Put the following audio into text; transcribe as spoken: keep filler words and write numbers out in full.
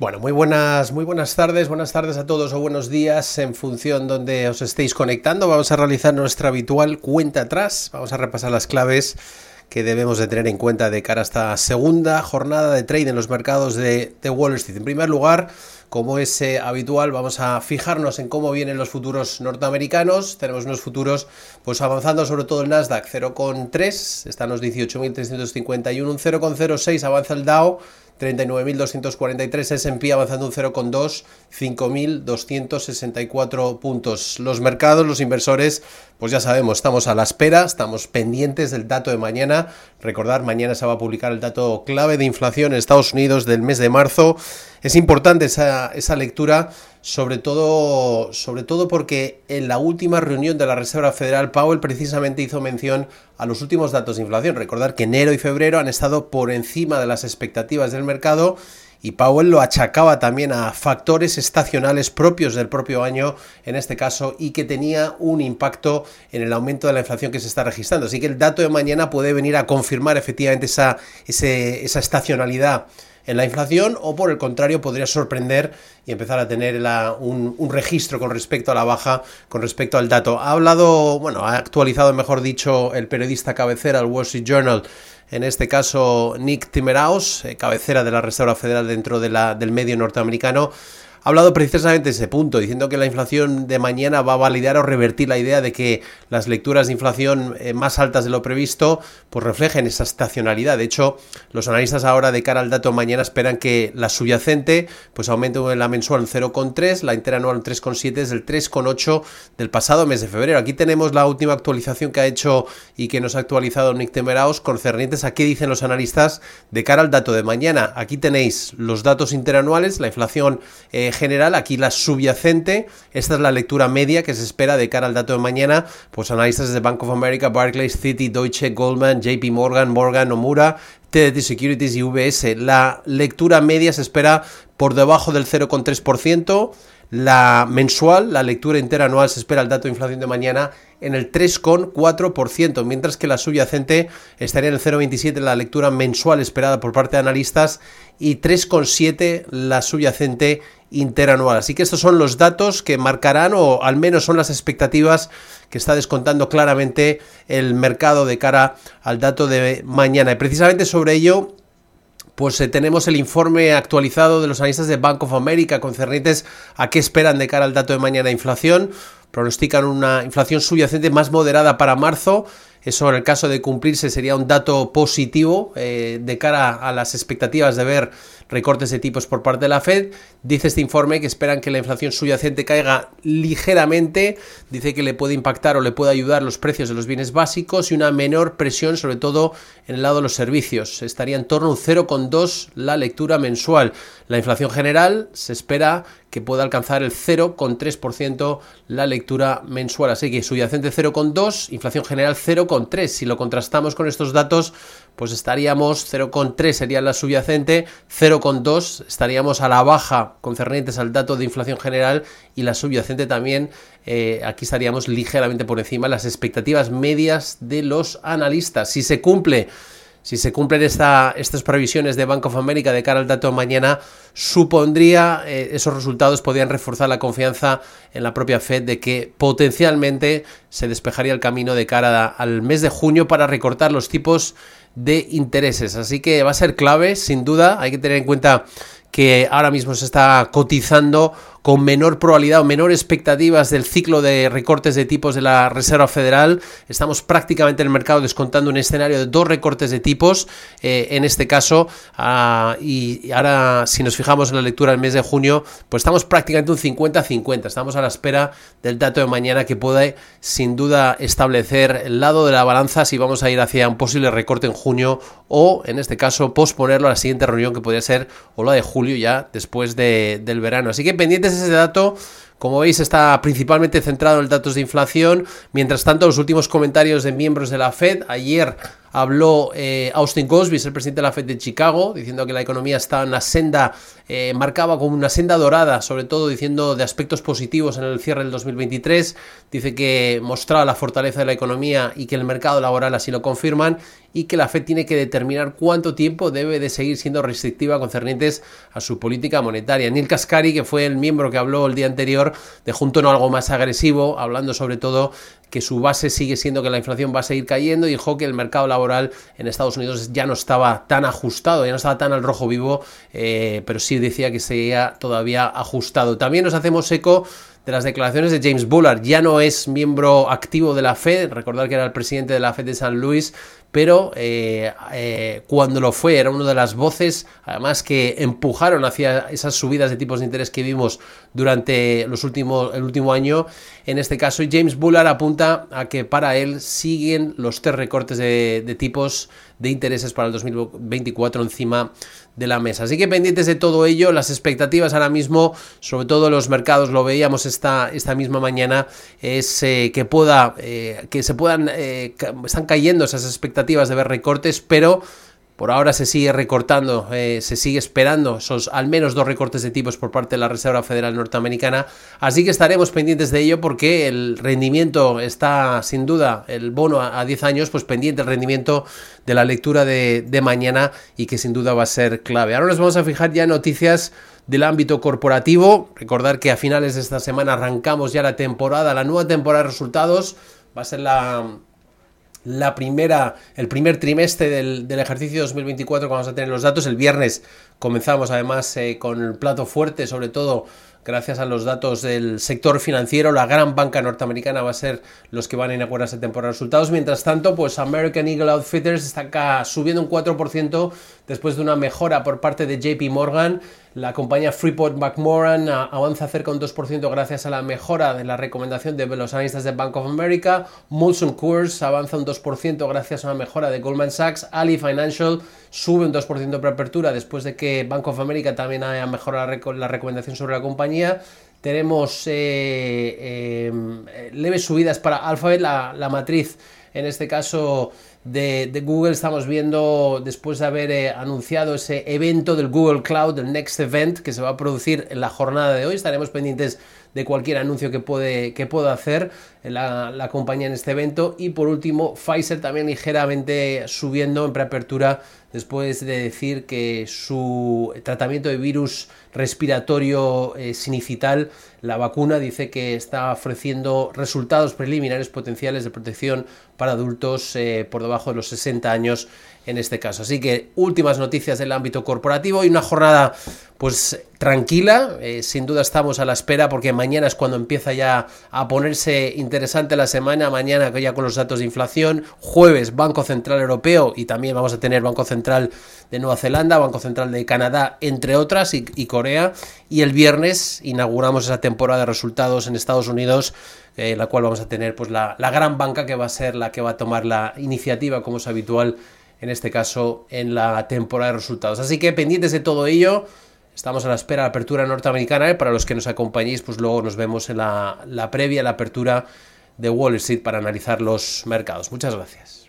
Bueno, muy buenas, muy buenas tardes, buenas tardes a todos o buenos días en función donde os estéis conectando. Vamos a realizar nuestra habitual cuenta atrás, vamos a repasar las claves que debemos de tener en cuenta de cara a esta segunda jornada de trade en los mercados de, de Wall Street. En primer lugar, como es eh, habitual, vamos a fijarnos en cómo vienen los futuros norteamericanos. Tenemos unos futuros pues avanzando, sobre todo el Nasdaq cero coma tres, están los dieciocho mil trescientos cincuenta y uno, un cero coma cero seis avanza el Dow, treinta y nueve mil doscientos cuarenta y tres, S and P avanzando un cero coma dos, cinco mil doscientos sesenta y cuatro puntos. Los mercados, los inversores, pues ya sabemos, estamos a la espera, estamos pendientes del dato de mañana. Recordar, mañana se va a publicar el dato clave de inflación en Estados Unidos del mes de marzo. Es importante esa, esa lectura, sobre todo, sobre todo porque en la última reunión de la Reserva Federal, Powell precisamente hizo mención a los últimos datos de inflación. Recordar que enero y febrero han estado por encima de las expectativas del mercado y Powell lo achacaba también a factores estacionales propios del propio año, en este caso, y que tenía un impacto en el aumento de la inflación que se está registrando. Así que el dato de mañana puede venir a confirmar efectivamente esa, ese, esa estacionalidad en la inflación, o por el contrario podría sorprender y empezar a tener la, un, un registro con respecto a la baja, con respecto al dato. Ha hablado, bueno, ha actualizado, mejor dicho, el periodista cabecera, el Wall Street Journal, en este caso Nick Timiraos, eh, cabecera de la Reserva Federal dentro de la, del medio norteamericano. Ha hablado precisamente de ese punto, diciendo que la inflación de mañana va a validar o revertir la idea de que las lecturas de inflación eh, más altas de lo previsto pues reflejen esa estacionalidad. De hecho, los analistas ahora de cara al dato de mañana esperan que la subyacente pues aumente en la mensual un cero coma tres, la interanual un tres coma siete, es el tres coma ocho del pasado mes de febrero. Aquí tenemos la última actualización que ha hecho y que nos ha actualizado Nick Timiraos concernientes a qué dicen los analistas de cara al dato de mañana. Aquí tenéis los datos interanuales, la inflación eh, general, aquí la subyacente. Esta es la lectura media que se espera de cara al dato de mañana. Pues analistas de Bank of America, Barclays, Citi, Deutsche, Goldman, J P Morgan, Morgan, Nomura, T D T Securities y U B S. La lectura media se espera por debajo del cero coma tres por ciento. La mensual, la lectura interanual, se espera el dato de inflación de mañana en el tres coma cuatro por ciento, mientras que la subyacente estaría en el cero coma veintisiete, la lectura mensual esperada por parte de analistas, y tres coma siete la subyacente interanual. Así que estos son los datos que marcarán, o al menos son las expectativas que está descontando claramente el mercado de cara al dato de mañana. Y precisamente sobre ello pues eh, tenemos el informe actualizado de los analistas de Bank of America concernientes a qué esperan de cara al dato de mañana de inflación. Pronostican una inflación subyacente más moderada para marzo. Eso, en el caso de cumplirse, sería un dato positivo eh, de cara a las expectativas de ver recortes de tipos por parte de la Fed. Dice este informe que esperan que la inflación subyacente caiga ligeramente. Dice que le puede impactar o le puede ayudar los precios de los bienes básicos y una menor presión, sobre todo en el lado de los servicios. Estaría en torno a un cero coma dos la lectura mensual. La inflación general se espera que pueda alcanzar el cero coma tres por ciento la lectura mensual. Así que subyacente cero coma dos, inflación general cero coma tres. Si lo contrastamos con estos datos, pues estaríamos cero coma tres sería la subyacente, cero coma dos estaríamos a la baja concernientes al dato de inflación general, y la subyacente también, eh, aquí estaríamos ligeramente por encima de las expectativas medias de los analistas. Si se cumple Si se cumplen esta, estas previsiones de Bank of America de cara al dato de mañana, supondría, eh, esos resultados podrían reforzar la confianza en la propia Fed de que potencialmente se despejaría el camino de cara al mes de junio para recortar los tipos de intereses. Así que va a ser clave, sin duda. Hay que tener en cuenta que ahora mismo se está cotizando con menor probabilidad o menor expectativas del ciclo de recortes de tipos de la Reserva Federal. Estamos prácticamente en el mercado descontando un escenario de dos recortes de tipos, eh, en este caso, uh, y ahora si nos fijamos en la lectura del mes de junio, pues estamos prácticamente un cincuenta cincuenta. Estamos a la espera del dato de mañana que puede sin duda establecer el lado de la balanza si vamos a ir hacia un posible recorte en junio, o en este caso posponerlo a la siguiente reunión, que podría ser o la de julio, ya después de, del verano. Así que pendientes ese dato. Como veis, está principalmente centrado en datos de inflación. Mientras tanto, los últimos comentarios de miembros de la Fed. Ayer habló eh, Austin Goolsbee, el presidente de la Fed de Chicago, diciendo que la economía está en una senda, eh, marcaba como una senda dorada, sobre todo diciendo de aspectos positivos en el cierre del dos mil veintitrés. Dice que mostraba la fortaleza de la economía y que el mercado laboral así lo confirman, y que la Fed tiene que determinar cuánto tiempo debe de seguir siendo restrictiva concernientes a su política monetaria. Neil Kashkari, que fue el miembro que habló el día anterior, dejó un tono algo más agresivo, hablando sobre todo que su base sigue siendo que la inflación va a seguir cayendo, y dijo que el mercado laboral en Estados Unidos ya no estaba tan ajustado, ya no estaba tan al rojo vivo, eh, pero sí decía que seguía todavía ajustado. También nos hacemos eco de las declaraciones de James Bullard. Ya no es miembro activo de la Fed, recordar que era el presidente de la Fed de San Luis, pero eh, eh, cuando lo fue era una de las voces, además, que empujaron hacia esas subidas de tipos de interés que vimos durante los últimos, el último año. En este caso, James Bullard apunta a que para él siguen los tres recortes de, de tipos de intereses para el dos mil veinticuatro encima de la mesa. Así que pendientes de todo ello, las expectativas ahora mismo, sobre todo los mercados, lo veíamos esta, esta misma mañana, es eh, que pueda, eh, que se puedan, eh, están cayendo esas expectativas de ver recortes, pero por ahora se sigue recortando, eh, se sigue esperando esos al menos dos recortes de tipos por parte de la Reserva Federal norteamericana, así que estaremos pendientes de ello, porque el rendimiento está, sin duda, el bono a, a diez años, pues pendiente el rendimiento de la lectura de, de mañana, y que sin duda va a ser clave. Ahora nos vamos a fijar ya en noticias del ámbito corporativo. Recordar que a finales de esta semana arrancamos ya la temporada, la nueva temporada de resultados, va a ser la... La primera, el primer trimestre del, del ejercicio dos mil veinticuatro, que vamos a tener los datos. El viernes comenzamos además eh, con el plato fuerte, sobre todo gracias a los datos del sector financiero. La gran banca norteamericana va a ser los que van a inaugurar esta temporada de resultados. Mientras tanto, pues American Eagle Outfitters está acá subiendo un cuatro por ciento después de una mejora por parte de J P Morgan. La compañía Freeport McMoran avanza cerca de un dos por ciento gracias a la mejora de la recomendación de los analistas de Bank of America. Molson Coors avanza un dos por ciento gracias a una mejora de Goldman Sachs. Ali Financial sube un dos por ciento preapertura después de que Bank of America también haya mejorado la, rec- la recomendación sobre la compañía. Tenemos eh, eh, leves subidas para Alphabet, la, la matriz, en este caso de, de Google. Estamos viendo, después de haber eh, anunciado ese evento del Google Cloud, el Next Event, que se va a producir en la jornada de hoy. Estaremos pendientes de cualquier anuncio que puede que pueda hacer la, la compañía en este evento. Y por último, Pfizer también ligeramente subiendo en preapertura después de decir que su tratamiento de virus respiratorio eh, sincital, la vacuna, dice que está ofreciendo resultados preliminares potenciales de protección para adultos eh, por debajo de los sesenta años en este caso. Así que últimas noticias del ámbito corporativo y una jornada pues tranquila. Eh, sin duda estamos a la espera, porque mañana es cuando empieza ya a ponerse interesante la semana. Mañana ya con los datos de inflación, jueves Banco Central Europeo, y también vamos a tener Banco Central de Nueva Zelanda, Banco Central de Canadá, entre otras, y, y Corea. Y el viernes inauguramos esa temporada de resultados en Estados Unidos, en eh, la cual vamos a tener pues la, la gran banca que va a ser la que va a tomar la iniciativa, como es habitual en este caso en la temporada de resultados. Así que pendientes de todo ello, estamos a la espera de la apertura norteamericana. ¿eh? Para los que nos acompañéis, pues luego nos vemos en la, la previa, la apertura de Wall Street, para analizar los mercados. Muchas gracias.